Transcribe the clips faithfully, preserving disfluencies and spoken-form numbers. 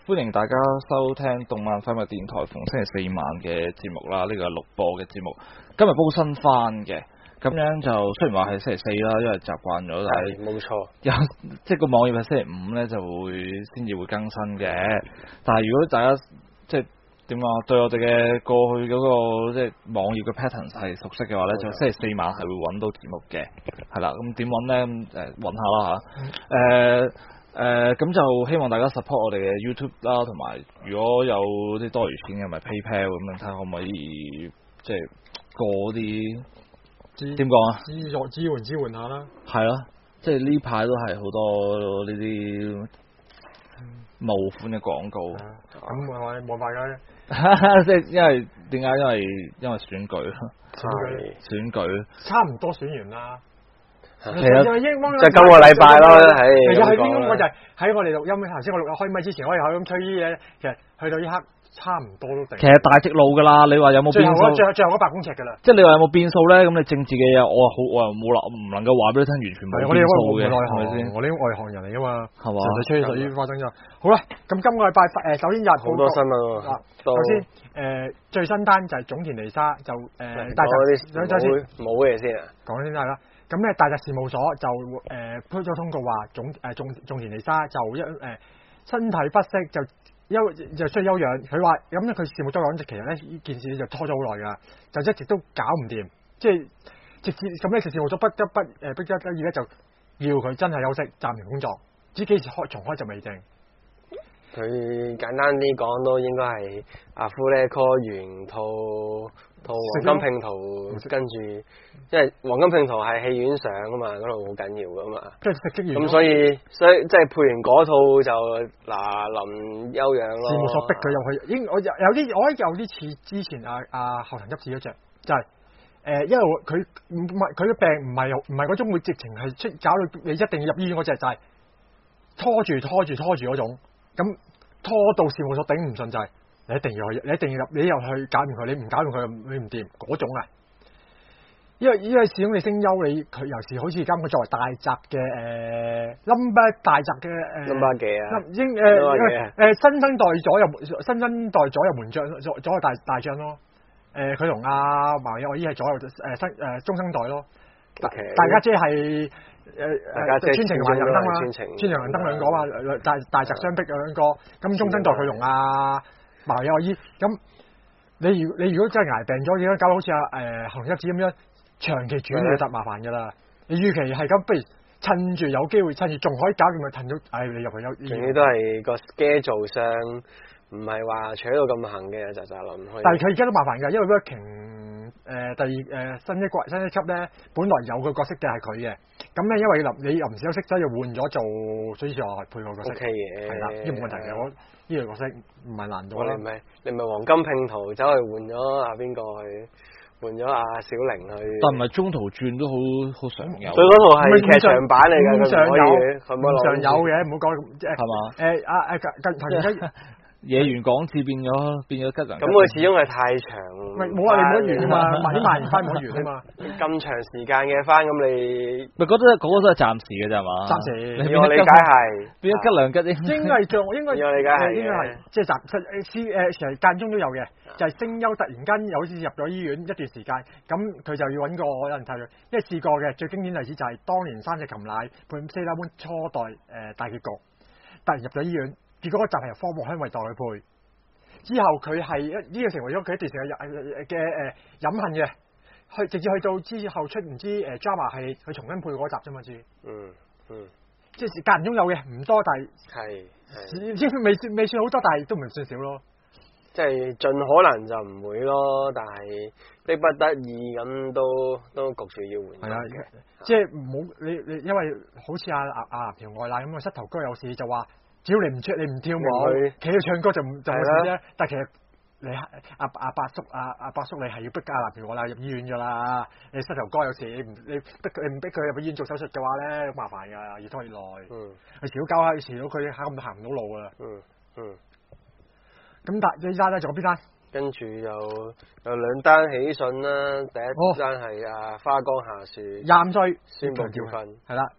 歡迎大家收聽動漫廢物電台逢星期四晚嘅節目啦，呢、這個係錄播嘅節目。今日煲新番嘅，咁樣就雖然話係星期四啦，因為習慣咗，但係冇錯， 有即係個網頁係星期五咧就會先至會更新嘅。但係如果大家即係點講，對我哋嘅過去嗰、那個即係網頁嘅 pattern 係熟悉嘅話咧，就星期四晚係會揾到節目嘅，係啦。咁點揾咧？誒揾下啦嚇，誒、呃。誒咁、呃、就希望大家 support 我哋嘅 YouTube 啦，同埋如果有啲多餘錢嘅，咪 PayPal 咁樣睇下可唔可以即係過啲點講啊？ 支援支援支援下啦。 係咯，即係呢排都係好多呢啲冒款嘅廣告。 咁係咪冇辦法嘅？ 即係因為點解？因為因為選舉， 選舉選舉差唔多選完啦。 其實就係英就今個禮拜咯，係。 其實係邊個就係喺我哋錄音頭先，我錄開咪之前，我哋喺咁吹啲嘢，其實去到呢刻差唔多都定。 其實大直路㗎啦，你話有冇變數？ 最後最後嗰百公尺㗎啦。即係你話有冇變數咧？咁你政治嘅嘢，我好我又冇啦，唔能夠話俾你聽，完全冇變數嘅，係咪先？ 我呢啲外行人嚟㗎嘛， 係嘛？ 純粹吹水發生咗。好啦，咁今個禮拜誒，首先日好多新聞喎。 首先誒，最新單就係種田彌沙就誒，大隻等陣先， 冇嘅先啊。 講先係啦。咁咧，大宅事務所就誒推咗通告話，種誒種種田彌沙就一誒、呃、身體不適就休就需要休養。佢話咁咧，佢事務所講，其實咧呢件事就拖咗好耐㗎，就一直都搞唔掂，即係直接咁咧，事務所不得不誒逼得而家就要佢真係休息，暫停工作，知幾時開重開就未定。 佢簡單啲講都應該係阿夫咧 call 完套套黃金拼圖，跟住因為黃金拼圖係戲院上㗎嘛，嗰度好緊要㗎嘛。 即係食職員。 咁所以所以即係配完嗰套就嗱臨休養咯。 事務所逼佢入去，應我有有啲我覺得有啲似之前阿阿後藤執事嗰隻，就係、是、誒、呃，因為佢唔係佢嘅病唔係唔係嗰種會直情係出搞到你一定要入醫院嗰隻，就係、是、拖住拖住拖住嗰種。咁拖到事務所頂唔順就係、是、你一定要去，你一定要入，你入去搞掂佢，你唔搞掂佢你唔掂嗰種啊！因為因為始終你聲優你佢尤其好似而家佢作為大宅嘅誒 number 大宅嘅誒 number 幾啊？ 應誒誒新生代左右新生代左右門將左左右大大將咯。誒佢同阿麻友我依係左右誒新誒中生代咯。 Okay. 大家姐係。誒誒，川情同埋銀燈嘛，川情銀燈兩個嘛，大大宅相逼兩個，咁中生代佢同阿麻友阿姨，咁你如你如果真係捱病咗，點解搞到好似阿誒紅一子咁樣長期住院就麻煩㗎啦？你預期係咁，不如趁住有機會，趁住仲可以搞掂佢，趁咗，唉，你入去有。 仲要都係個 schedule 上唔係話取到咁行嘅，就就諗去。 但係佢而家都麻煩㗎，因為 working。誒、呃、第二誒、呃、新一季新一輯咧，本來有個角色嘅係佢嘅，咁咧因為臨你臨時休息，所以就換咗做，所以話配個角色。O K 嘅，係啦，呢個冇問題嘅，我呢個角色唔係難度啦。 你唔係你唔係黃金拼圖走去換咗阿邊個去，換咗阿小玲去。但唔係中途轉都好好常有。 佢嗰套係劇場版嚟㗎， 常有， 唔常有嘅，唔好講即係。 係嘛？ 誒阿誒近近而家。 野原廣志變咗變咗吉良， 咁佢始終係太長， 冇話你冇得完啊嘛，賣啲賣完翻冇得完啊嘛， 咁長時間嘅翻咁你， 咪覺得嗰個都係暫時嘅啫嘛， 暫時， 以我理解係變咗吉良吉應， 應該係像應該， 以我理解係應該係即係暫實誒誒其實間中都有嘅，就係聲優突然間有好似入咗醫院一段時間，咁佢就要揾個有人替佢，因為試過嘅最經典例子就係當年三隻琴奶配 Sailor Moon 初代誒、呃、大結局，突然入咗醫院。結果嗰集係由荒木香為代佢配，之後佢係一呢個成為咗佢一段時間嘅誒飲恨嘅，去直至去到之後出唔知誒 drama 係佢重新配嗰集啫嘛，知？ 嗯嗯， 即係間中有嘅，唔多，但係係即係未算未算好多，但係都唔算少咯。 即係盡可能就唔會咯，但係逼不得已咁都都焗住要換。 係啊，即係唔好你你，因為好似阿阿阿條外賴咁啊，膝頭哥有事就話。只要你唔出，你唔跳舞，企喺唱歌就唔就冇事啫。但其實你阿阿伯叔阿阿伯叔，你係要逼阿男朋友啦入醫院㗎啦。你膝頭哥有時你唔你逼佢，你唔逼佢入醫院做手術嘅話咧，好麻煩㗎，越拖越耐。嗯，佢遲到交下，遲到佢行唔行唔到路㗎啦。 嗯嗯。 咁但呢單咧仲有邊單？ 跟住又有兩單喜訊啦，第一單係阿花江夏樹廿五歲宣布結婚， 係啦。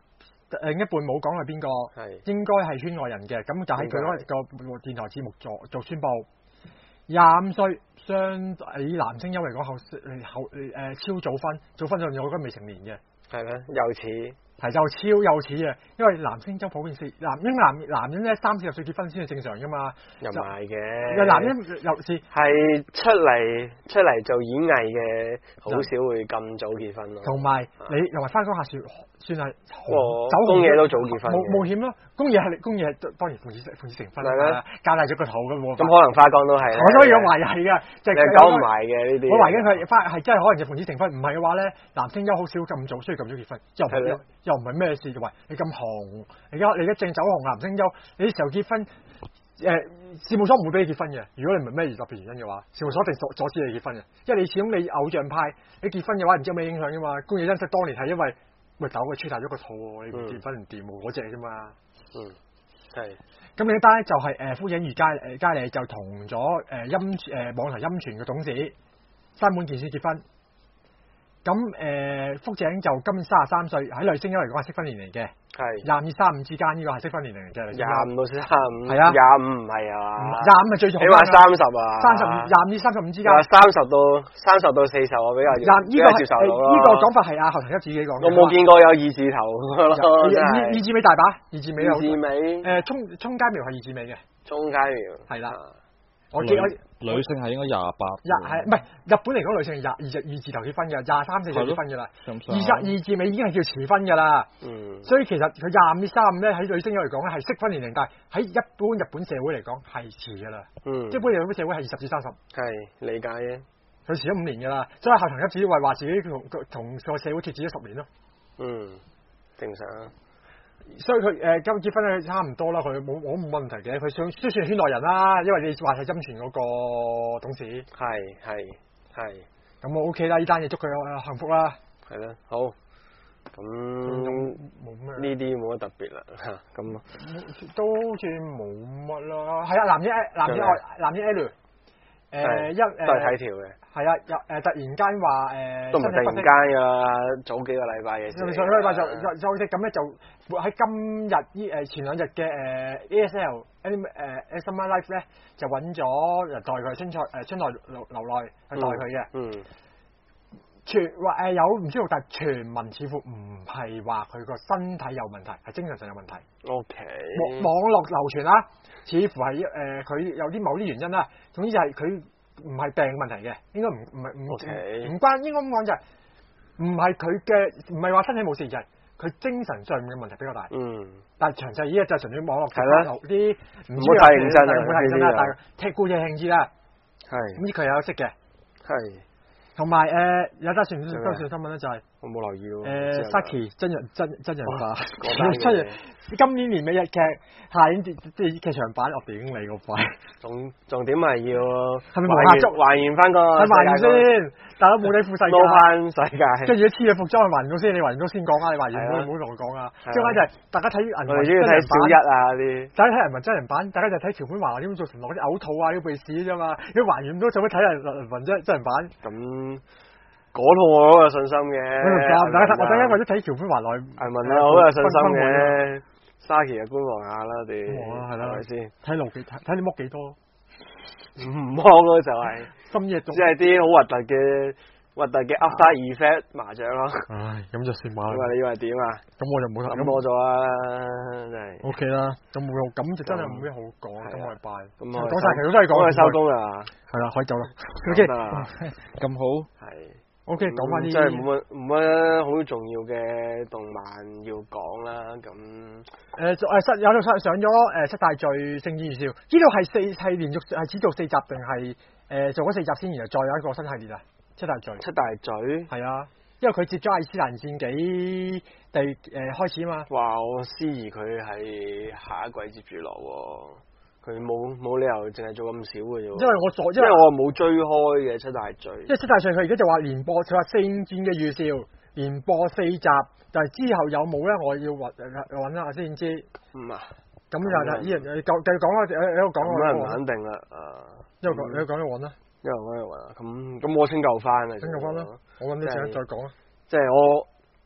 另一半冇講係邊個， 係應該係圈外人嘅，咁就喺佢嗰個電台節目做做宣佈。廿五歲，相以男聲優嚟講後後誒、呃、超早婚，早婚就我覺得未成年嘅。 係咩？又似。 係就超幼稚嘅，因為男星周普遍四男因男男人咧三四十歲結婚先係正常噶嘛， 又唔係嘅。 男人尤其是係出嚟出嚟做演藝嘅，好少會咁早結婚咯。 同埋你同埋翻工下算算係走公嘢都早結婚。 冒冒險咯，公嘢係公嘢當然奉子奉子成婚啦，加大咗個肚嘅喎。 咁可能花崗都係。 我所以我懷疑係嘅，即係講唔埋嘅呢啲。 我懷疑佢花係真係可能就奉子成婚，唔係嘅話咧，男星優好少咁早需要咁早結婚，又唔係又唔係咩事嘅話，你咁紅，而家你而家正走紅男星優，你啲時候結婚，誒、呃、事務所唔會俾你結婚嘅。如果你唔係咩特別原因嘅話，事務所一定阻阻止你結婚嘅，因為你始終你偶像派，你結婚嘅話唔知有咩影響嘅嘛。宮野真實當年係因為喂搞佢吹大咗個肚喎，你唔結婚唔掂喎嗰隻啫嘛。 嗯，係。 咁另一單咧就係誒福影如佳誒佳麗就同咗誒音誒、呃、網台音傳嘅董事山本健司結婚。咁誒、呃、福井就今年三十三歲，喺女星優嚟講係適婚年齡嘅，係廿五至三十五之間呢個係適婚年齡嘅。 廿五到三十五，係啊，廿五唔係啊， 廿五係最重要。 起碼三十啊， 三十廿五至三十五之間。 三十到三十到四十我比較廿呢個接受到咯。 呢個講法係阿後藤一自己講嘅。 我冇見過有二字頭咯， 二二字尾大把，二字尾有。 二字尾誒沖沖街苗係二字尾嘅。 沖街苗係啦。我記我女性係應該廿八， 廿係唔係日本嚟講女性係廿二隻二字頭結婚嘅，廿三四就結婚嘅啦，二十二字尾已經係叫遲婚嘅啦。嗯，所以其實佢廿五至三十五咧喺女星嚟講咧係適婚年齡，但係喺一般日本社會嚟講係遲嘅啦。嗯，一般日本社會係二十至三十。係理解嘅，佢遲咗五年嘅啦，所以後藤一子話話自己同同個社會脫節咗十年咯。嗯，正常啊。所以佢誒今結婚咧差唔多啦，佢冇冇冇問題嘅，佢算都算係圈內人啦，因為你話係音傳嗰個董事，係係係，咁我 OK 啦，呢單嘢祝佢幸福啦，係啦，好，咁冇咩呢啲冇乜特別啦嚇，咁都好似冇乜啦，係啊，男一男一愛男一 L。誒一誒都係睇條嘅，係啊，又誒突然間話誒，都唔係突然間㗎，早幾個禮拜嘅事。上個禮拜就就就咁咧，就喺今日依誒前兩日嘅誒 A S L 誒誒 Summer Life 咧，就揾咗人代佢春菜誒春代流流內去代佢嘅。嗯。傳話誒有唔舒服，但係傳聞似乎唔係話佢個身體有問題，係精神上有問題。O K。網網絡流傳啦。似乎係誒佢有啲某啲原因啦，總之就係佢唔係病問題嘅，應該唔唔係唔唔關，應該咁講就係唔係佢嘅，唔係話身體冇事，就係佢精神上面嘅問題比較大。嗯，但係詳細依家就純粹網絡流啲唔好太認真啦，唔好太認真啦，但係踢故嘢興致啦。係，咁佢有識嘅。係。同埋誒有單算都算新聞咧，就係我冇留意喎。誒 Saki 真人真真人化，真人今年年尾日劇，下年啲啲劇場版，我頂你個肺！重重點係要係咪還原還原翻個係還原先，大佬冇你副世界，攞翻世界。跟住黐嘅服裝去還原到先，你還原到先講啊！你還原唔好唔好同我講啊！即係就係大家睇銀魂真人版，小一啊啲，大家睇銀魂真人版，大家就睇橋本華點做承諾嗰啲嘔吐啊，啲鼻屎啫嘛，你還原唔到，做乜睇銀魂真真人版？咁。嗰套我好有信心嘅，我等我等陣為咗睇橋本華來銀魂啊，好有信心嘅。沙琪嘅觀望下啦，我哋係啦，係咪先？睇路幾睇睇你剝幾多？唔剝咯，就係深夜，只係啲好核突嘅核突嘅 After Effect 麻雀咯。唉，咁就算吧。你話你以為點啊？咁我就冇諗多咗啦，真係。O K 啦，咁冇用，咁就真係冇咩好講。今個禮拜咁講晒，其實都係講佢收工啦。係啦，可以走啦。O K，咁好。係。O K，講翻啲即係冇乜冇乜好重要嘅動漫要講啦，咁誒誒有套上上咗誒七大罪聖劍預兆，呢度係四係連續係只做四集定係誒做咗四集先，然後再有一個新系列啊？七大罪七大罪係啊，因為佢接咗艾斯蘭戰紀第誒、呃、開始啊嘛。哇！我思疑佢係下一季接住落喎。佢冇冇理由淨係做咁少嘅啫，因為我所因為我冇追開嘅七大罪，因為七大罪佢而家就話連播，佢話聖戰嘅預兆連播四集，但係之後有冇咧？我要揾揾下先知。嗯啊，咁就就依人繼繼續講啦，喺度講我。咁唔肯定啦，啊，一路講一路講一路揾啦，一路講一路揾啊，咁咁我先救翻啊，先救翻啦，我揾啲時間再講啦。即係我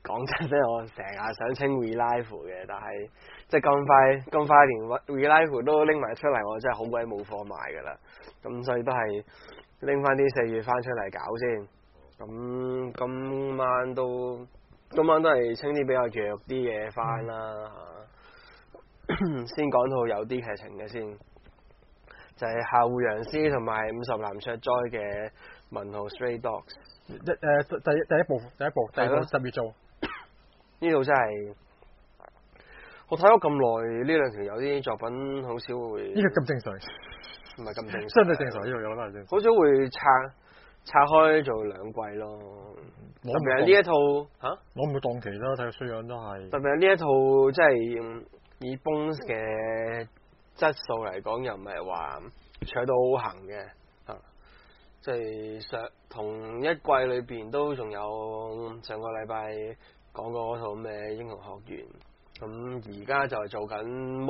講真咧，我成日想清 Relive 嘅，但係即係咁快咁快連 Relive 都拎埋出嚟，我真係好鬼冇貨賣㗎啦。咁所以都係拎翻啲四月翻出嚟搞先。咁今晚都今晚都係清啲比較弱啲嘅翻啦。嗯、先講套有啲劇情嘅先，就係、是、夏戶洋司同埋五十嵐卓哉嘅文豪 Stray Dogs。 一誒第第一部第一部第二部十月做， 呢度真係我睇咗咁耐，呢兩條有啲作品好少會呢個咁正常， 唔係咁正常， 相對正常呢度有啦，正常。 好少會拆拆開做兩季咯。特別係呢一套嚇， 我唔會檔期啦，睇個衰樣都係。 特別係呢一套即係以 Bones 嘅質素嚟講，又唔係話搶到好行嘅。即係上同一季裏邊都仲有上個禮拜講過嗰套咩英雄學院，咁而家就係做緊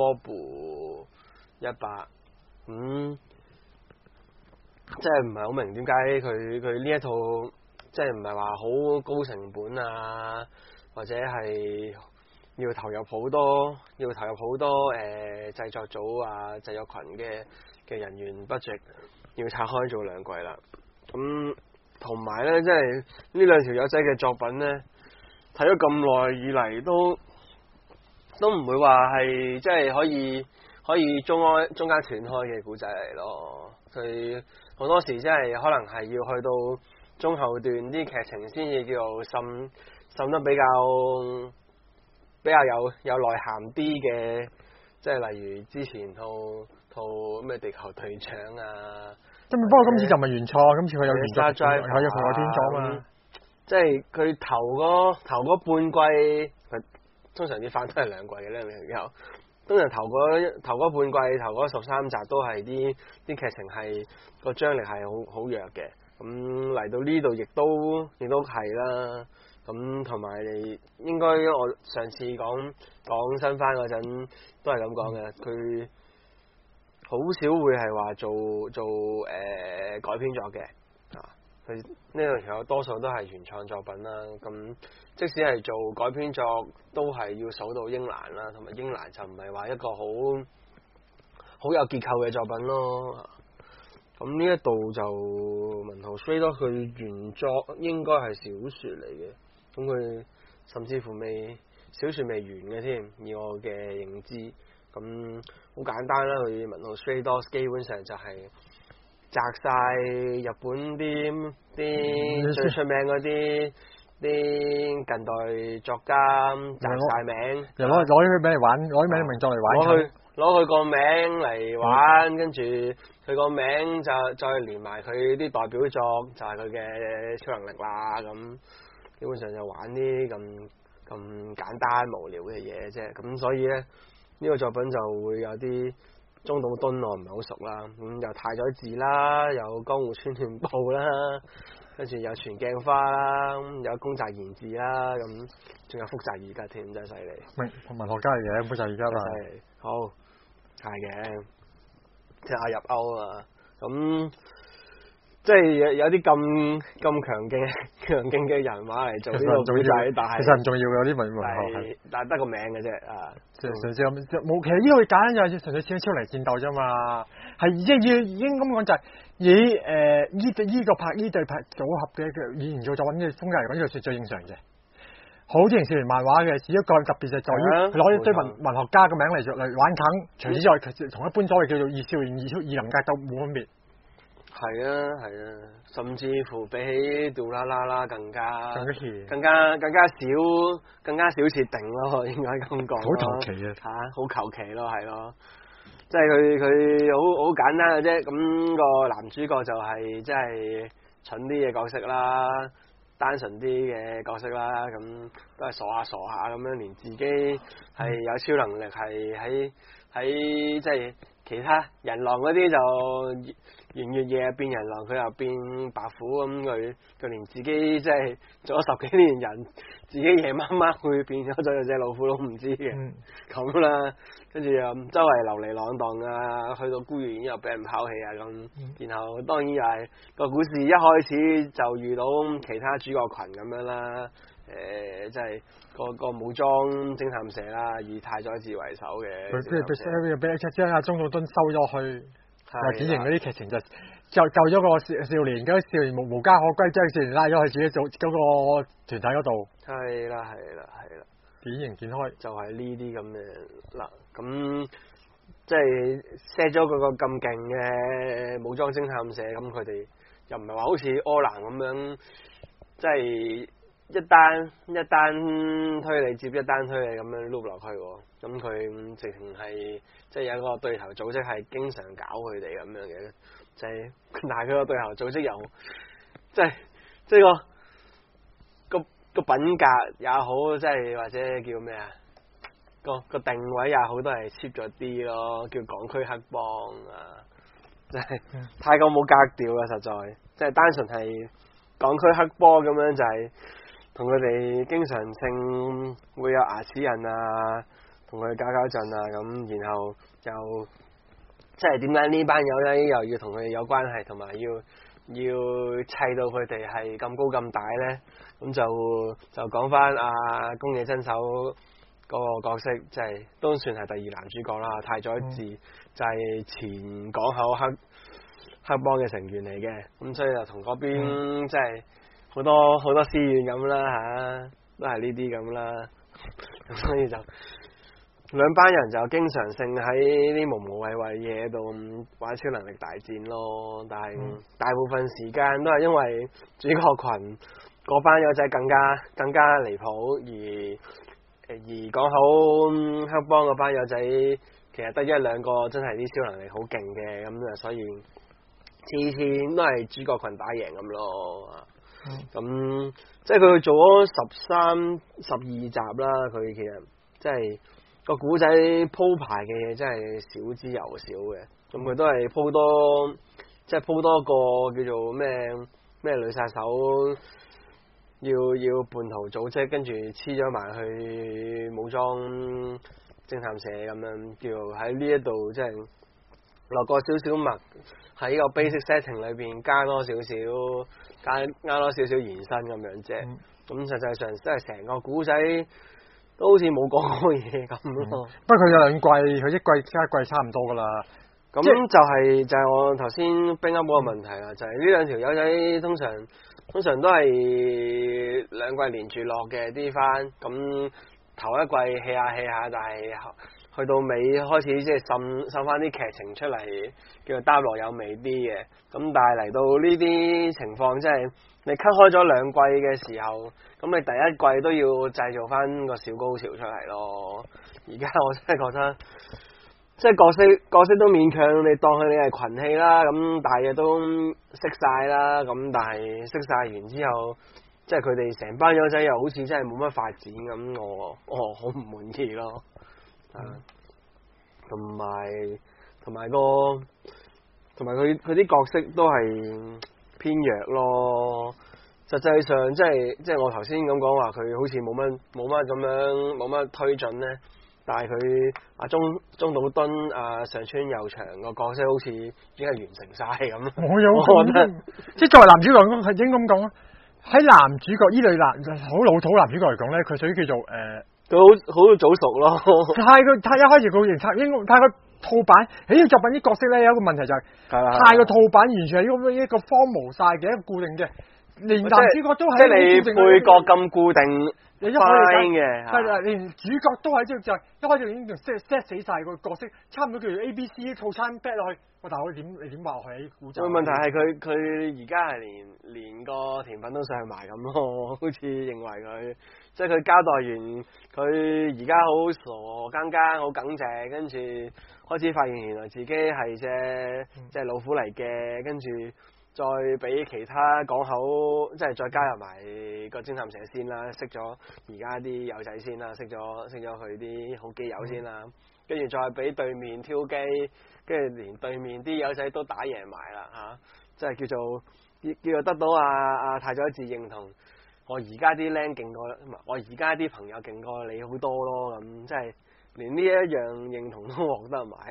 Mob 一百，咁即係唔係好明點解佢佢呢一套即係唔係話好高成本啊，或者係要投入好多要投入好多誒製作組啊製作群嘅嘅人員 budget。要拆開做兩季啦，咁同埋咧，即係呢兩條友仔嘅作品咧，睇咗咁耐以嚟都都唔會話係即係可以可以中開中間斷開嘅古仔嚟咯。佢好多時即係可能係要去到中後段啲劇情先至叫做滲滲得比較比較有有內涵啲嘅，即係例如之前套。套咩地球隊長啊？ 咁不過今次就唔係原創，今次佢有原作，係有佢有編咗嘛。 嗯、即係佢頭嗰頭嗰半季，佢通常啲番都係兩季嘅咧，你有。通常頭嗰頭嗰半季、頭嗰十三集都係啲啲劇情係個張力係好好弱嘅。咁嚟到呢度亦都亦都係啦。咁同埋應該我上次講講新番嗰陣都係咁講嘅，佢。好少會係話做做誒、呃、改編作嘅，啊，佢呢兩條多數都係原創作品啦。咁即使係做改編作，都係要數到英蘭啦，同埋英蘭就唔係話一個好好有結構嘅作品咯。咁呢一度就文豪 Stray Dogs 佢原作應該係小説嚟嘅，咁佢甚至乎未小説未完嘅添，以我嘅認知。咁好簡單啦，佢文豪 Stray Dogs 基本上就係摘晒日本啲啲最出名嗰啲啲近代作家摘晒名， 又攞攞啲名嚟玩，攞啲名名作嚟玩， 攞佢攞佢個名嚟玩，跟住佢個名就再連埋佢啲代表作，就係佢嘅超能力啦。咁基本上就玩啲咁咁簡單無聊嘅嘢啫。咁所以咧。呢個作品就會有啲中島敦我唔係好熟啦，咁、嗯、有太宰治啦，有江戶川亂步啦，跟住有全鏡花啦，有宮澤賢治啦，咁仲有福澤諭吉添，真係犀利。 文文學家嚟嘅，福澤諭吉啊， 犀利。好係嘅，即係阿入歐啊，咁即係有有啲咁咁強勁強勁嘅人馬嚟做呢個古仔，但係其實唔重要嘅，有啲文文學但係得個名嘅啫啊。 純粹咁冇，其實呢個簡單就係純粹超超嚟戰鬥啫嘛，係即係要已經咁講就係以誒依對依個拍依對拍組合嘅嘅演員做作品嘅風格嚟講，呢個算最正常嘅。好之前少年漫畫嘅，只一個特別就在於攞一堆文文學家嘅名嚟做嚟玩梗，除此之外，同一般所謂叫做二少年二超二能格鬥冇分別。係啊係啊，甚至乎比起杜啦啦啦更加更加更加更加少更加少設定咯，應該咁講。 好求其啊！ 嚇，好求其咯，係咯，即係佢佢好好簡單嘅啫。咁個男主角就係即係蠢啲嘅角色啦，單純啲嘅角色啦，咁都係傻下傻下咁樣，連自己係有超能力係喺喺即係其他人狼嗰啲就。圓月夜變人狼，佢又變白虎咁，佢佢連自己即係做咗十幾年人，自己夜媽媽會變咗做隻老虎都唔知嘅，咁、嗯、啦，跟住又周圍流離浪蕩啊，去到孤兒院又俾人拋棄啊咁，嗯、然後當然又係個故事一開始就遇到其他主角群咁樣啦，誒、 誒即係個個武裝偵探社啦，以太宰治為首嘅。 佢跟住俾俾將阿鍾祖敦收咗去，就典型嗰啲劇情就救救咗個少少年，嗰啲少年無無家可歸，將少年拉咗去自己組嗰個團體嗰度。 係啦係啦係啦， 典型展開就係呢啲咁嘅嗱，咁即係 set 咗嗰個咁勁嘅武裝偵探社，咁佢哋又唔係話好似柯南咁樣，即係一單一單推理接一單推理咁樣碌落去喎。咁佢直情係即係有一個對頭組織係經常搞佢哋咁樣嘅，就係但係佢個對頭組織又即係即係個個個品格也好，即係或者叫咩啊？個個定位也好，都係 cheap 咗啲咯，叫港區黑幫啊，即係太過冇格調啦，實在即係單純係港區黑幫咁樣，就係同佢哋經常性會有牙齒印啊，同佢搞搞震啊咁，然後又即係點解呢班友咧又要同佢哋有關係，同埋要要砌到佢哋係咁高咁大咧？咁就就講翻阿宮野真守嗰個角色，即係都算係第二男主角啦。太宰治就係前港口黑黑幫嘅成員嚟嘅，咁所以就同嗰邊即係好多好多私怨咁啦嚇，都係呢啲咁啦。咁所以就兩班人就經常性喺啲無無謂謂嘢度玩超能力大戰咯。但係大部分時間都係因為主角群嗰班友仔更加更加離譜，而而講好黑幫嗰班友仔其實得一兩個真係啲超能力好勁嘅，咁啊所以次次都係主角群打贏咁咯。咁、嗯、即係佢做咗十三十二集啦，佢其實即係個古仔鋪排嘅嘢真係少之又少嘅。咁佢都係鋪多即係鋪多個叫做咩咩女殺手，要要叛徒組織，跟住黐咗埋去武裝偵探社咁樣，叫喺呢一度即係落個少少墨，喺個 basic setting 裏邊加多少少，加加多少少延伸咁樣啫。咁、嗯、實際上即係成個古仔都好似冇講過嘢咁咯。 不過佢有兩季，佢一季加一季差唔多噶啦。 咁就係、是、就係、是、我頭先冰噏嗰個問題啦，就係呢兩條友仔通常通常都係兩季連住落嘅啲番，咁頭一季 hea 下 hea 下，但係去到尾開始即係滲滲翻啲劇情出嚟，叫做擔落有味啲嘅。咁但係嚟到呢啲情況，即係你 cut 開咗兩季嘅時候，咁你第一季都要製造翻個小高潮出嚟咯。而家我真係覺得。即係角色角色都勉強你當佢哋係群戲啦，咁大嘅都識晒啦，咁但係識晒完之後，即係佢哋成班友仔又好似真係冇乜發展咁，我我好唔滿意咯。啊，同埋同埋個同埋佢佢啲角色都係偏弱咯。實際上即係即係我頭先咁講話，佢好似冇乜冇乜咁樣冇乜推進咧。但係佢阿中中島敦阿上川佑祥個角色好似已經係完成晒咁。 我有我覺得，即係作為男主角咁，係應該咁講啊。喺男主角呢類男好老土男主角嚟講咧，佢屬於叫做誒， 佢、呃、好好早熟咯。 太過太一開始個形態應該太過套版。喺呢個作品啲角色咧有一個問題就係、是、太過套版，完全係一個一個荒無晒嘅一個固定嘅，連男主角都係即係你配角咁固定。 你一開始嘅係啦，連主角都係即係就係一開始已經 set set 死晒個角色，差唔多叫做 A B C 套餐 back 落去。我但係我點你點話佢喺古仔？ 問題係佢佢而家係連連個甜品都上埋咁咯，好似認為佢即係佢交代完，佢而家好傻更更好耿直，跟住開始發現原來自己係隻即係老虎嚟嘅，跟住。再俾其他港口，即係再加入埋個偵探社先啦，識咗而家啲友仔先啦，識咗識咗佢啲好基友先啦，跟住再俾對面挑機，跟住連對面啲友仔都打贏埋啦嚇，即係叫做叫做得到阿阿太宰治認同，我而家啲僆勁過，我而家啲朋友勁過你好多咯，咁即係連呢一樣認同都獲得埋啦。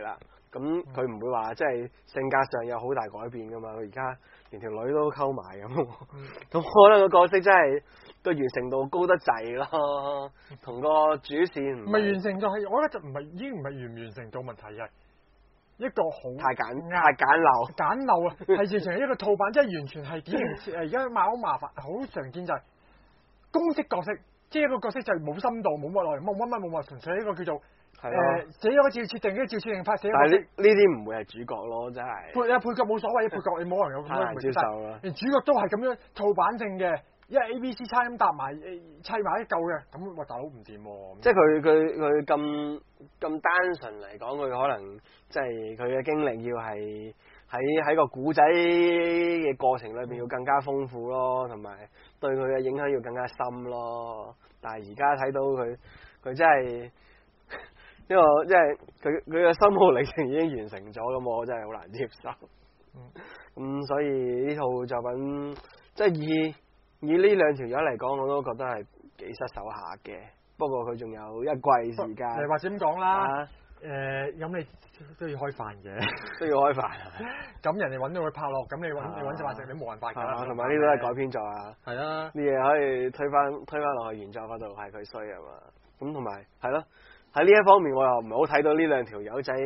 咁佢唔會話即係性格上有好大改變噶嘛，佢而家連條女都溝埋咁，咁、嗯、可能個角色真係個完成度高得滯咯，同個主線唔係完成就係，我覺得就唔係已經唔係完唔完成到問題嘅，一個好太簡太簡陋簡陋啊，係直情係一個套版，即係完全係典型誒而家好麻煩，好常見就係公式角色，即係一個角色就係冇深度、冇乜內容、冇乜乜冇乜，純粹一個叫做。誒，寫咗個照設定，跟住照設定法寫。 但係呢呢啲唔會係主角咯，真係。 配啊配角冇所謂，配角你冇可能有咁多難接受啦。 連主角都係咁樣套版性嘅，因為 A B C 差咁搭埋砌埋一嚿嘅，咁我大佬唔掂喎。 即係佢佢佢咁咁單純嚟講，佢可能即係佢嘅經歷要係喺喺個古仔嘅過程裏邊要更加豐富咯，同埋對佢嘅影響要更加深咯。但係而家睇到佢佢真係。呢個即係佢佢嘅心路歷程已經完成咗，咁我真係好難接受。咁、嗯、所以呢套作品即係以以呢兩條友嚟講，我都覺得係幾失手下嘅。不過佢仲有一季時間。 誒或者咁講啦，誒咁、啊呃、你都要開飯嘅， 都要開飯。咁人哋揾到佢拍落，咁你揾、啊、你揾食飯食，你冇辦法㗎。 同埋呢都係改編作啊。係啊。啲嘢可以推翻推翻落去原作嗰度，係佢衰啊嘛。咁同埋係咯。喺呢一方面，我又唔係好睇到呢兩條友仔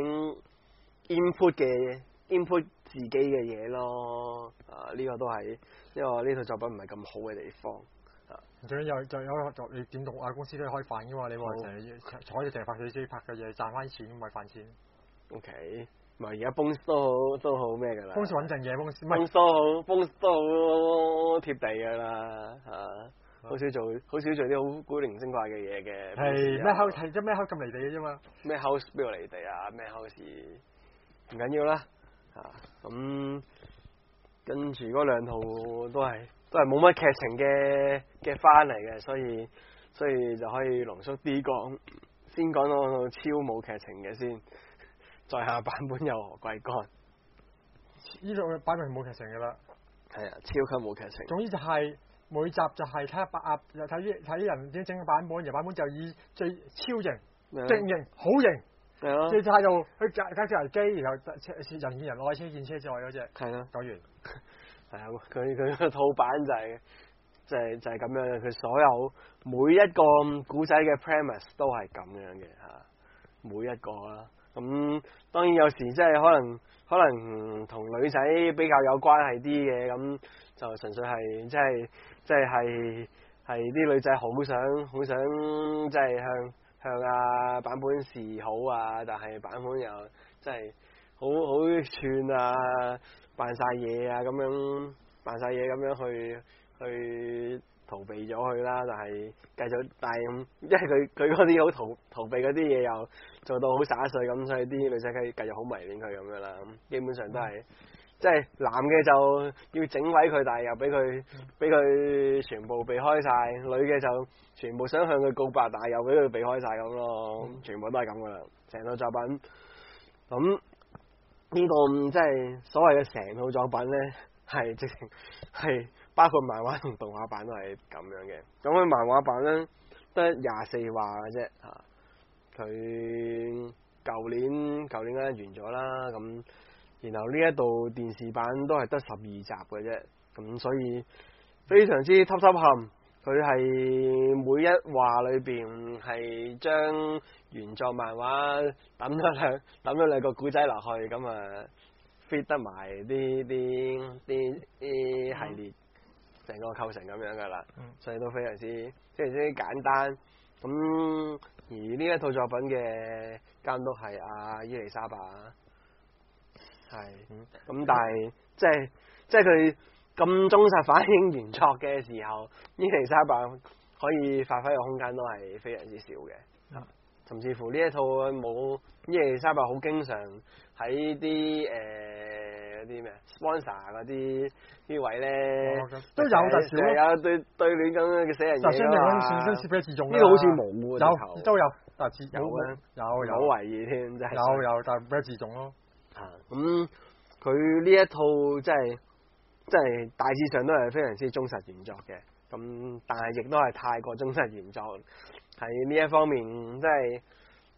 input 嘅 input 自己嘅嘢咯。啊，呢、這個都係因為呢套作品唔係咁好嘅地方。啊，仲有就有就你點動啊？公司都要開飯噶嘛？你話成日坐住成日拍佢自己拍嘅嘢，賺翻錢咪飯錢。O K， 咪而家 Bones 都好都好咩㗎啦 ？Bones 穩陣嘅 Bones，Bones 都好 Bones 都好貼地㗎啦嚇。好少做，好少做啲好古靈精怪嘅嘢嘅。係咩 house？係即咩 house 咁離地嘅啫嘛？咩 house 邊度離地啊？咩 house 唔緊要啦。啊，咁跟住嗰兩套都係都係冇乜劇情嘅嘅番嚟嘅，所以所以就可以濃縮啲講，先講到超冇劇情嘅先，在下版本有何貴幹？呢度擺明冇劇情㗎啦。係啊，超級冇劇情。總之就係、是。每集就係睇下白鴨，又睇啲睇啲人點整個版本，而版本就以最超型、勁型、好型，最態度去解解決危機，然後人見人愛，車見車載嗰隻。係咯，講完。係啊，佢佢個套版就係、是、就係、是、就係、是、咁樣嘅，佢所有每一個古仔嘅 premise 都係咁樣嘅嚇，每一個啦。咁當然有時即係可能可能同女仔比較有關係啲嘅，咁就純粹係即係。即係係係啲女仔好想好想即係向向啊版本示好啊，但係版本又即係好好串啊，扮晒嘢啊咁樣，扮晒嘢咁樣去去逃避咗佢啦。但係繼續，但係因為佢佢嗰啲好逃逃避嗰啲嘢又做到好灑碎咁，所以啲女仔繼繼續好迷戀佢咁樣啦。基本上都係。嗯即係男嘅就要整毀佢，但係又俾佢俾佢全部避開晒；女嘅就全部想向佢告白，但係又俾佢避開晒咁咯。全部都係咁噶啦，成套作品。咁呢個即係所謂嘅成套作品咧，係直情係包括漫畫同動畫版都係咁樣嘅。咁佢漫畫版咧得廿四話嘅啫嚇，佢舊年舊年咧完咗啦咁。然後呢一度電視版都係得十二集嘅啫，咁所以非常之濕濕冚。佢係每一話裏邊係將原作漫畫抌咗兩抌咗兩個古仔落去，咁啊 fit 得埋啲啲啲啲系列，成個構成咁樣噶啦，所以都非常之非常之簡單。咁而呢一套作品嘅監督係阿伊麗莎白。係，咁但係即係即係佢咁忠實反映原作嘅時候，伊麗莎白可以發揮嘅空間都係非常之少嘅。嗯、甚至乎呢一套冇伊麗莎白好經常喺啲誒啲咩 sponsor 嗰啲啲位咧、哦，都有特少有對對聯咁嘅死人嘢啊！呢個好似冇喎，有都有，但係有咧，有有好懷疑添，真係有有，但係比較自重咯。啊，咁佢呢一套即係即係大致上都係非常之忠實原作嘅，咁但係亦都係太過忠實原作喺呢一方面，即係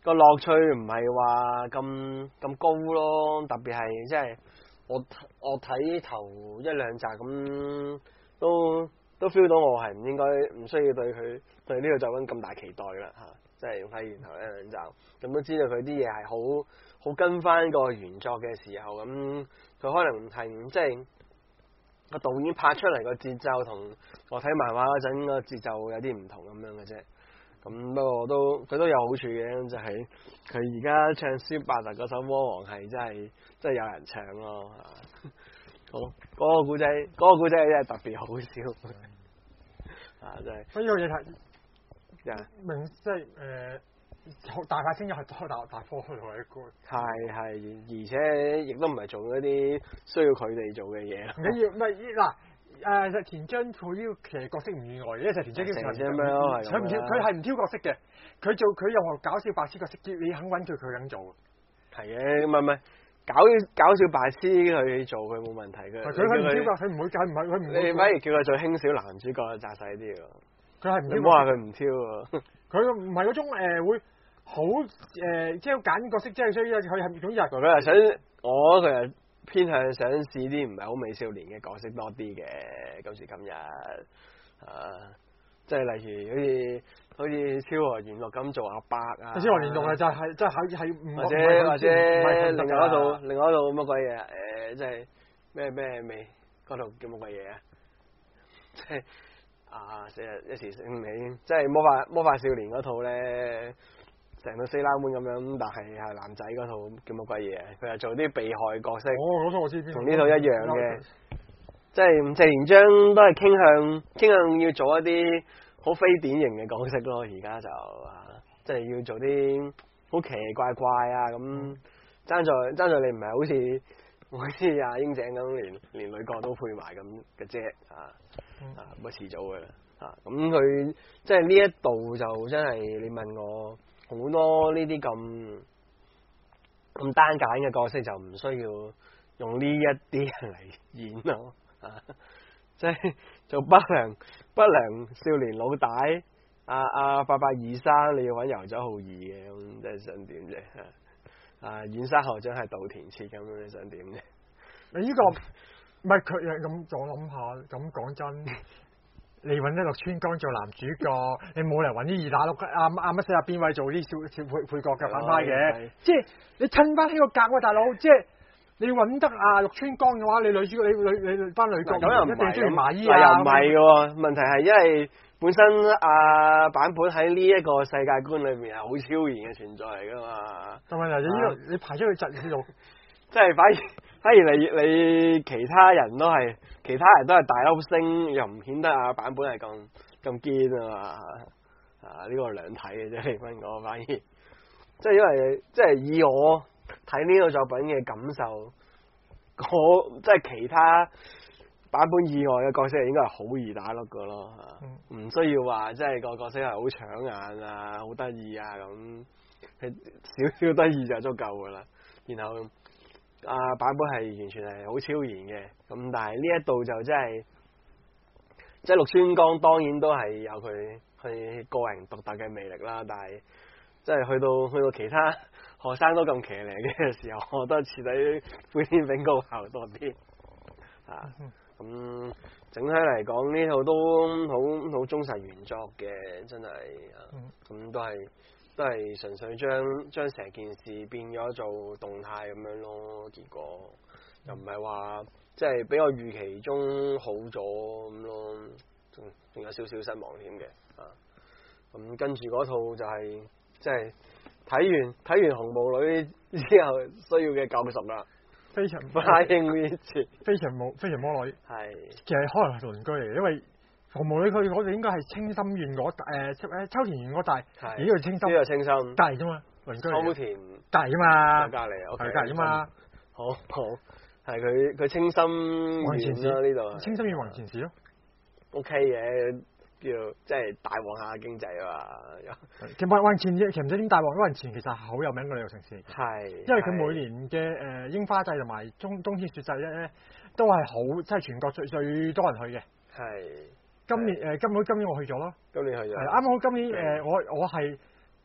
個樂趣唔係話咁咁高咯，特別係即係我我睇頭一兩集咁都都 feel 到我係唔應該唔需要對佢對呢個作品咁大期待啦嚇，即係睇完頭一兩集咁都知道佢啲嘢係好好跟翻個原作嘅時候咁，佢可能係即係個導演拍出嚟個節奏同我睇漫畫嗰陣個節奏有啲唔同咁樣嘅啫。咁不過都佢都有好處嘅，就係佢而家唱舒伯特嗰首《魔王》係真係真係有人唱咯。好，嗰、嗰個古仔，嗰、嗰個古仔真係特別好笑。啊，真係。 所以呢個嘢係呀， 明即係誒，大把聲音係多大大科去同一個。 係係，而且亦都唔係做一啲需要佢哋做嘅嘢。 唔緊要，唔係嗱。誒，石田彰佢呢個其實角色唔意外嘅，因為石田彰基本上佢唔挑，佢係唔挑角色嘅。佢做佢任何搞笑白痴角色，只要你肯揾佢，佢肯做。 係嘅，唔係唔係搞搞笑白痴去做佢冇問題嘅。 佢佢唔挑㗎，佢唔會，佢唔係佢唔。 你反而叫佢做輕小男主角，扎細啲喎。 佢係唔挑。 唔好話佢唔挑喎。 佢唔係嗰種誒、呃、會好誒，即係揀角色，即係所以佢係總之係。 佢係想我佢係。偏向想試啲唔係好美少年嘅角色多啲嘅，今時今日啊，即係例如好似好似超河元樂咁做阿伯啊， 超河元樂就係即係係係唔或者或者另外一套啊另外一套乜鬼嘢誒，即係咩咩未嗰套叫乜鬼嘢啊？即係啊，成日一時醒唔起，即係魔法魔法少年嗰套咧。成到四拉門咁樣，但係係男仔嗰套叫乜鬼嘢？佢係做啲被害角色。 哦，嗰套我知邊。同呢套一樣嘅，即係石田彰都係傾向傾向要做一啲好非典型嘅角色咯。而家就啊，即係要做啲好奇奇怪怪啊咁。爭、嗯、在爭在你唔係好似好似阿英井咁，連連女角都配埋咁嘅啫啊！啊，咁啊遲早嘅啦啊！咁佢即係呢一度就真係你問我。好多呢啲咁咁單揀嘅角色就唔需要用呢一啲人嚟演咯，啊！即係做不良不良少年老大，阿阿八八二三你要揾遊走好易嘅，咁即係想點啫？啊，遠山校長係稻田切咁，你想點啫？ 你呢、這個唔係佢咁，我諗下咁講真。你揾一陸川光做男主角，你冇嚟揾啲二打六啱啱乜死阿邊位做啲小小配配角嘅反派嘅，即係你襯翻呢個格喎，大佬，即係你揾得阿陸川光嘅話，你女主角你女你班女角咁又唔一定中意麻衣啊，又唔係嘅喎，問題係因為本身阿版本喺呢一個世界觀裏面係好超然嘅存在嚟㗎嘛， 但係你呢個你排出去窒呢度， 即係反而反而你你其他人都係。其他人都係大粒星，又唔顯得啊版本係咁咁堅啊嘛，啊呢、這個兩睇嘅啫，你問我反而，即係因為即係以我睇呢個作品嘅感受，我即係其他版本以外嘅角色應該係好易打碌㗎咯，唔、嗯、需要話即係個角色係好搶眼啊，好得意啊咁，少少得意就足夠㗎啦，然後。啊版本係完全係好超然嘅，咁但係呢一度就真係，即係陸川光當然都係有佢佢個人獨特嘅魅力啦，但係即係去到去到其他學生都咁騎呢嘅時候，我覺得似喺灰天丙高校多啲啊，咁整體嚟講呢套都好好忠實原作嘅，真係啊，咁都係。都係純粹將將成件事變咗做動態咁樣咯，結果又唔係話即係比我預期中好咗咁咯，仲仲有少少失望添嘅啊！咁跟住嗰套就係即係睇完睇完紅毛女之後需要嘅救贖啦， 非常花英呢次非常魔非常魔女係其實可能係鄰居嚟嘅，因為。紅毛女佢我哋應該係清心苑嗰誒誒秋田苑嗰帶，呢個清心呢個清心隔離啫嘛，鄰居秋田隔離啫嘛， 隔離，OK， 隔離啫嘛， 好好係佢佢清心苑啦呢度， 清心苑宏前市咯 ，OK 嘅，叫即係大旺下經濟啊嘛， 其實宏前其實唔使點大旺，因為宏前其實係好有名嘅旅遊城市， 係， 因為佢每年嘅誒櫻花季同埋冬冬天雪季咧都係好即係全國最最多人去嘅， 係。 今年誒今年今年我去咗咯， 今年去咗， 係啱好今年誒、呃、我我係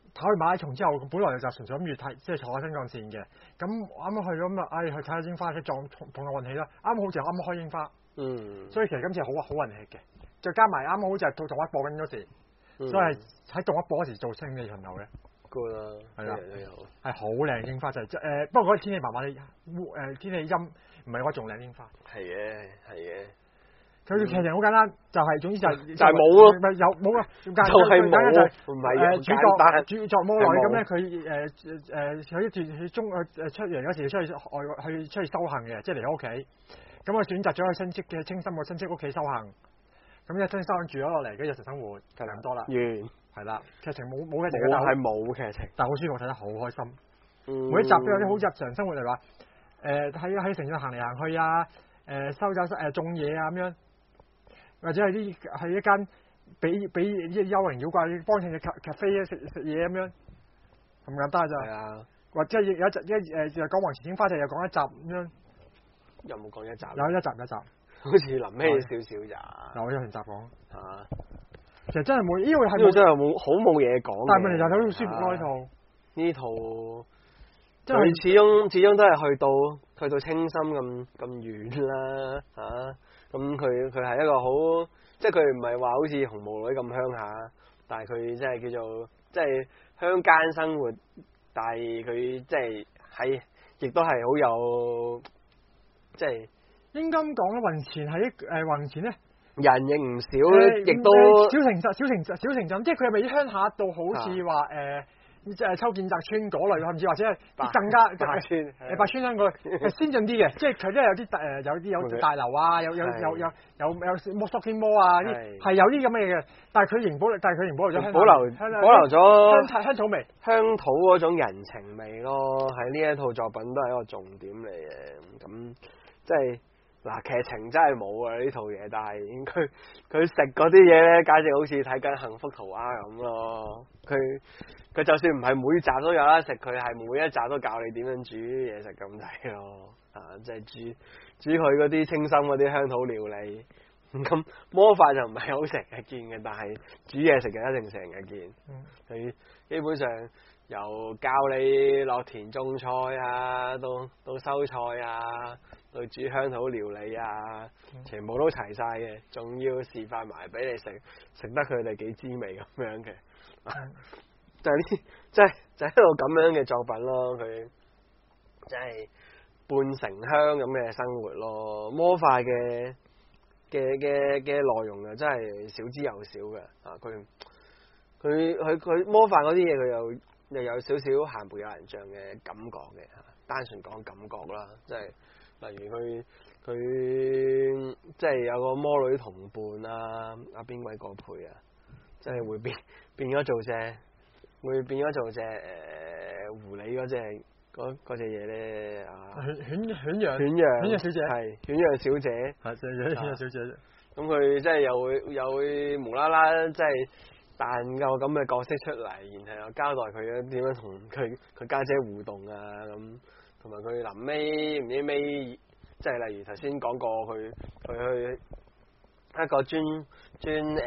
跑去馬拉松之後，本來就純粹諗住睇，即係坐下新幹線嘅。咁啱啱去咁啊，唉、哎，去睇下櫻花，即係撞碰下運氣啦。啱好就啱啱開櫻花， 嗯， 所以其實今次好好運氣嘅。再加埋啱啱好就係到動畫播緊嗰時， 嗯、 所以係喺動畫播嗰時做清理巡遊嘅。 good 啦， 係啦， 係好靚櫻花就係即誒，不過嗰日天氣麻麻地，誒天氣陰，唔係我仲靚櫻花。 係嘅，係嘅。 佢嘅劇情好簡單，就係總之就係就係冇咯， 唔係有冇啊？就係冇， 就係唔係誒主角主角魔女咁咧， 係佢誒誒佢一段佢中誒誒出嚟嗰時出去外去出去修行嘅，即係離開屋企。咁佢選擇咗去親戚嘅清心嘅親戚屋企修行。咁一親修行住咗落嚟，跟住日常生活就係咁多啦。 完係啦，劇情冇冇劇情嘅，係冇劇情， 但係好舒服，睇得好開心。 嗯、 每一集都有啲好日常生活嚟話，誒喺喺城上行嚟行去啊，誒、呃、收走誒種嘢啊咁樣。或者係啲係一間俾俾啲幽靈妖怪幫襯嘅咖咖啡食食嘢咁樣，咁簡單咋？係啊。 或者有一集一誒就講黃泉櫻花，就又講一集咁樣。 有冇講一集？ 有一集一集。 好似臨尾少少咋。 有一成集講。 嚇、啊！ 其實真係冇，呢個係呢個真係冇好冇嘢講。 但係問題就係好舒服咯呢套。 呢套。即係始終始終都係去到去到清心咁咁遠啦嚇。咁佢佢係一個好，即係佢唔係話好似紅毛女咁鄉下，但係佢即係叫做即係鄉間生活，但係佢即係喺亦都係好有，即係應該咁講啦。雲前係一誒雲前咧， 人亦唔少，亦、呃、 小都城鎮小城鎮小城鎮，即係佢係咪啲鄉下到好似話誒？呃即係秋建澤村嗰類，甚至或者係更加八村誒八村鄉嗰類係先進啲嘅，即係佢都有啲誒有啲有大樓啊，有有有有有有摩索天摩啊啲係有啲咁嘅嘢嘅，但係佢仍保但係佢仍保留咗保留保留咗鄉鄉土味鄉土嗰種人情味咯，喺呢一套作品都係一個重點嚟嘅。咁即係嗱劇情真係冇啊呢套嘢，但係佢佢食嗰啲嘢咧，簡直好似睇緊幸福塗鴉咁咯，佢。佢就算唔係每集都有得食，佢係每一集都教你點樣煮嘢食咁睇咯，啊，即係煮煮佢嗰啲清心嗰啲鄉土料理。咁魔法就唔係好成日見嘅，但係煮嘢食就一定成日見。佢、嗯、基本上由教你落田種菜啊，到到收菜啊，到煮鄉土料理啊，嗯、全部都齊晒嘅，仲要示範埋俾你食，食得佢哋幾滋味咁樣嘅。嗯就係呢，即係就係一個咁樣嘅作品咯。佢即係半城鄉咁嘅生活咯。魔法嘅嘅嘅嘅內容又真係少之又少嘅。啊，佢佢佢佢魔法嗰啲嘢，佢又又有少少閒培有人像嘅感覺嘅。單純講感覺啦，即係例如佢佢即係有個魔女同伴啊，阿邊位個配啊，即係會變變咗做隻。會變咗做隻誒、呃、狐狸嗰隻嗰嗰隻嘢咧啊！ 犬犬犬羊犬羊犬羊小姐係犬羊小姐係就係犬羊小姐。 咁佢即係又會又會無啦啦即係扮個咁嘅角色出嚟，然後又交代佢點樣同佢佢家姐互動啊咁，同埋佢臨尾唔知尾，即係例如頭先講過佢佢去一個專專誒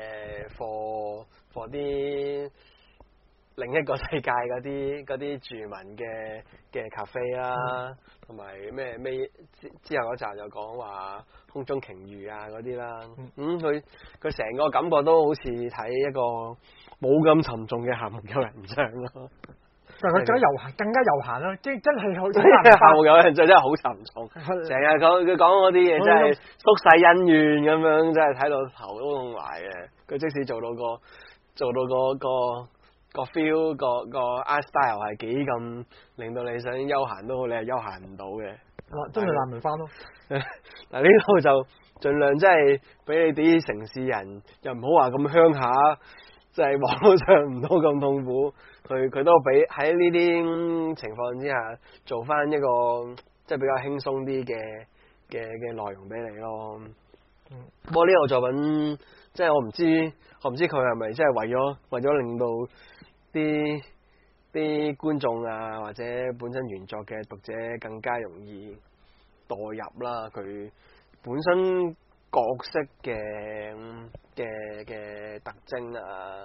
for for 啲。另一個世界嗰啲嗰啲住民嘅嘅咖啡啦，同埋咩咩之之後嗰集就講話空中鯨魚啊嗰啲啦，咁佢佢成個感覺都好似睇一個冇咁沉重嘅夏目友人帳咯。 但係佢更加悠閒，更加悠閒啦，即係真係好。 夏目友人帳真係好沉重，成日講佢講嗰啲嘢真係縮細恩怨咁樣，真係睇到頭都痛埋嘅。佢即使做到個做到個個。個 feel 個個 art style 係幾咁令到你想休閒都好，你係休閒唔到嘅。 哇！真係爛尾翻咯。 嗱呢度就盡量即係俾你啲城市人又唔好話咁鄉下，即係網絡上唔到咁痛苦。佢佢都俾喺呢啲情況之下做翻一個即係比較輕鬆啲嘅嘅嘅內容俾你咯。嗯、不過呢個作品即係我唔知我唔知佢係咪即係為咗為咗令到啲啲觀眾啊，或者本身原作嘅讀者更加容易代入啦。佢本身角色嘅嘅嘅特徵啊，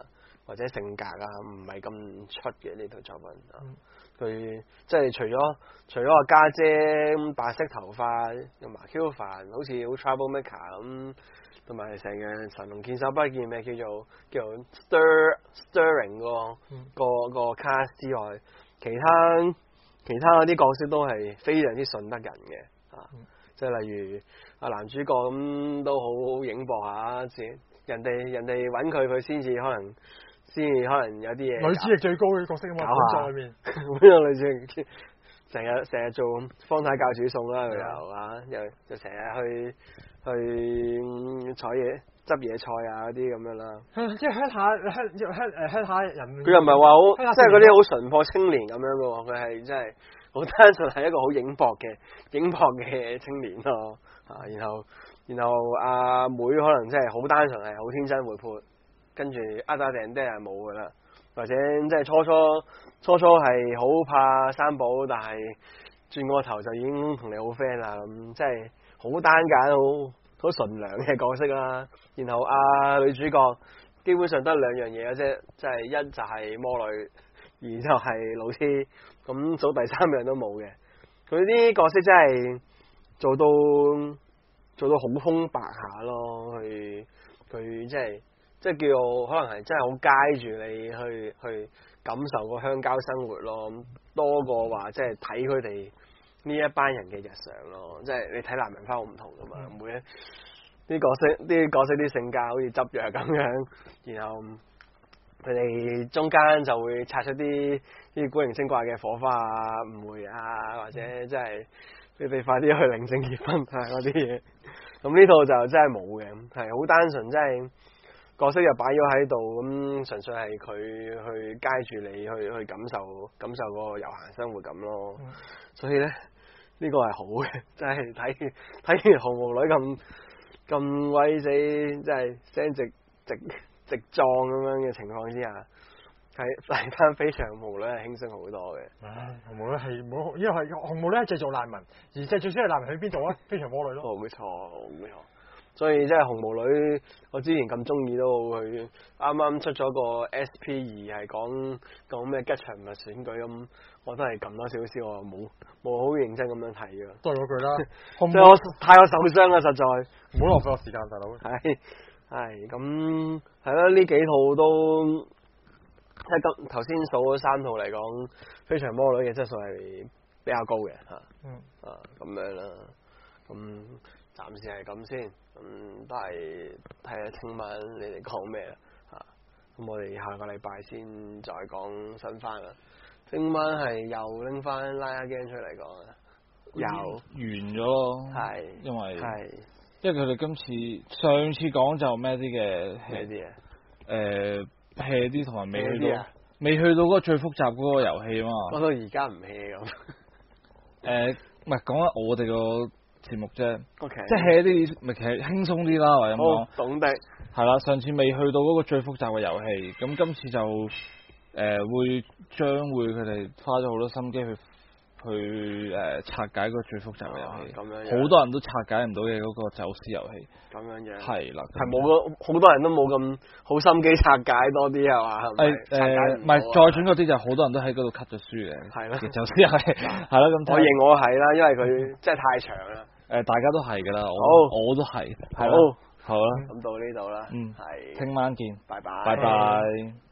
或者性格啊，唔係咁出嘅呢套作品啊。佢即係除咗除咗個家姐白色頭髮又麻 Q 煩，好似好 trouble maker 咁，同埋成日神龍見首不見咩叫做叫做 stir stirring 個、嗯、個個 cast 之外，其他其他嗰啲角色都係非常之順得人嘅啊！嗯、即係例如啊男主角咁都好好影搏下，人哋人哋揾佢佢先至可能。先可能有啲嘢，女子力最高嘅角色啊嘛，搞下裏面， 咁樣女子成日成日做方太教煮餸啦，佢又啊，又又成日去去採嘢執野菜啊嗰啲咁樣啦。 即係鄉下鄉鄉誒鄉下人。 佢又唔係話好，即係嗰啲好純樸青年咁樣嘅喎，佢係真係好單純係一個好影搏嘅影搏嘅青年咯。啊，然後然後阿妹可能真係好單純係好天真活潑。跟住呃打定爹係冇噶啦，或者即係初初初初係好怕三寶，但係轉個頭就已經同你好 friend 啦，咁即係好單簡好好純良嘅角色啦。然後啊女主角基本上得兩樣嘢嘅啫，即係一就係魔女，二就係老師，咁做第三樣都冇嘅。佢啲角色真係做到做到好空白下咯，佢佢即係。即係叫可能係真係好街住你去去感受個鄉郊生活咯，多過話即係睇佢哋呢一班人嘅日常咯。即係你睇男人花好唔同噶嘛，嗯、每一啲角色啲角色啲性格好似執藥咁樣，然後佢哋中間就會擦出啲啲古靈精怪嘅火花啊、誤會啊，或者即係你哋快啲去領證結婚啊嗰啲嘢。咁呢套就真係冇嘅，係好單純，真係。角色又擺咗喺度，咁純粹係佢去街住你去去感受感受個遊行生活咁咯。嗯、所以咧呢、呢個係好嘅，真係睇睇完紅毛女咁咁鬼死，即係聲直直直壯咁樣嘅情況之下，係睇翻非常紅毛女係輕鬆好多嘅。 唉，紅毛女係冇，因為係紅毛女係製造難民，而製造出嚟難民去邊度啊？非常魔女咯。 冇錯，冇錯。所以即係紅毛女，我之前咁中意都佢啱啱出咗個 S P 二係講講咩吉祥物選舉咁，我都係撳多少少，我冇冇好認真咁樣睇嘅。 都係嗰句啦， 即係我太過受傷啦，實在唔好浪費我時間，大佬。 係係咁係啦，呢幾套都即係咁頭先數咗三套嚟講，非常魔女嘅質素係比較高嘅嚇。嗯啊咁樣啦，咁暫時係咁先。咁、嗯、都係睇下聽晚你哋講咩啦嚇，咁、啊、我哋下個禮拜先再講新番啦。聽晚係又拎翻拉亞 game 出嚟講啊，又完咗咯，係因為係因為佢哋今次上次講就咩啲嘅咩啲啊， 誒 hea 啲同埋未去到未去到嗰個最複雜嗰個遊戲啊嘛， 講到而家唔 hea 咁， 誒唔係講緊我哋個節目啫 ，okay. 即係 hea 啲咪其實輕鬆啲啦，或者咁講， 懂得係啦。上次未去到嗰個最複雜嘅遊戲，咁今次就誒、呃、會將會佢哋花咗好多心機去去誒、呃、拆解嗰個最複雜嘅遊戲。咁、啊、樣好多人都拆解唔到嘅嗰個走私遊戲。咁樣樣係啦， 係冇個好多人都冇咁好心機拆解多啲係嘛？ 誒誒，唔係再轉嗰啲就好多人都喺嗰度 cut 咗書嘅。係啦，走私遊戲係啦，咁我認我係啦，因為佢真係太長啦。 誒、呃，大家都係噶啦，我我都係， 好， 好啦， 咁到呢度啦， 嗯， 係， 聽晚見， 拜拜， 拜拜。